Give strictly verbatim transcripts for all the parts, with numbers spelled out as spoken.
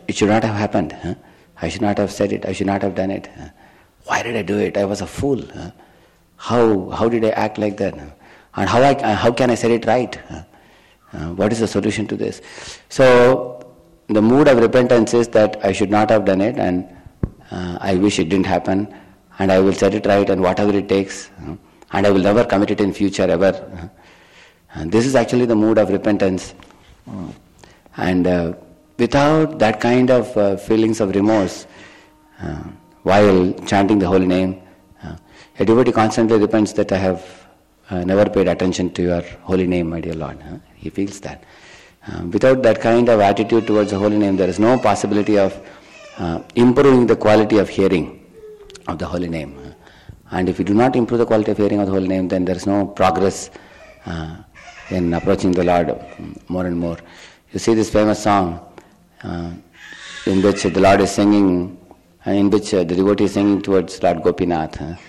it should not have happened. Huh? I should not have said it. I should not have done it. Huh? Why did I do it? I was a fool. Huh? How how did I act like that? Huh? And how I how can I set it right? Huh? Uh, what is the solution to this? So the mood of repentance is that I should not have done it, and uh, I wish it didn't happen, and I will set it right, and whatever it takes, uh, and I will never commit it in future ever. Uh, and this is actually the mood of repentance. Uh, and uh, without that kind of uh, feelings of remorse uh, while chanting the holy name, uh, a devotee constantly repents that I have uh, never paid attention to your holy name, my dear Lord. Uh, he feels that. Uh, without that kind of attitude towards the holy name, there is no possibility of uh, improving the quality of hearing of the holy name. Uh, and if you do not improve the quality of hearing of the holy name, then there is no progress uh, in approaching the Lord more and more. You see this famous song uh, in which the Lord is singing, and in which uh, the devotee is singing towards Lord Gopinath. Uh,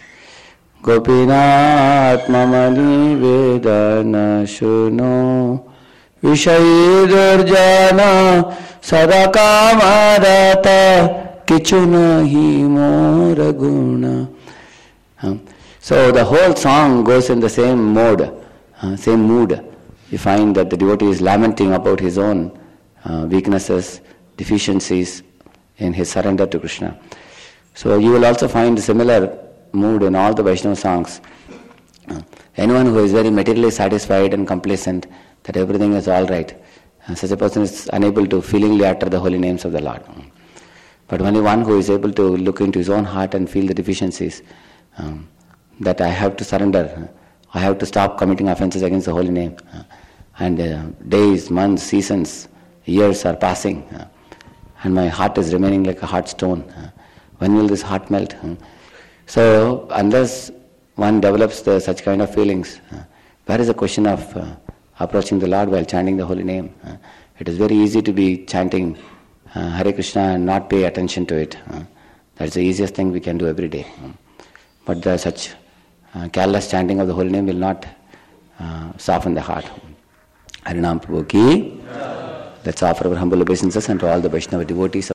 Gopinath mamani vedana shuno Vishayi durjana sadaka marata kichunahi mora guna. So the whole song goes in the same mode, uh, same mood. You find that the devotee is lamenting about his own uh, weaknesses, deficiencies in his surrender to Krishna. So you will also find a similar mood in all the Vaishnava songs. Uh, anyone who is very materially satisfied and complacent that everything is all right, uh, such a person is unable to feelingly utter the holy names of the Lord. But only one who is able to look into his own heart and feel the deficiencies, um, that I have to surrender, I have to stop committing offenses against the holy name. Uh, and uh, days, months, seasons, years are passing, uh, and my heart is remaining like a hard stone. Uh, when will this heart melt? Uh, so unless one develops the, such kind of feelings, uh, where is the question of uh, approaching the Lord while chanting the holy name? Uh, it is very easy to be chanting uh, Hare Krishna and not pay attention to it. Uh, that's the easiest thing we can do every day. Uh, but the, such uh, careless chanting of the holy name will not uh, soften the heart. Harinam Prabhu ki. Let's offer our humble obeisances unto all the Vaishnava devotees.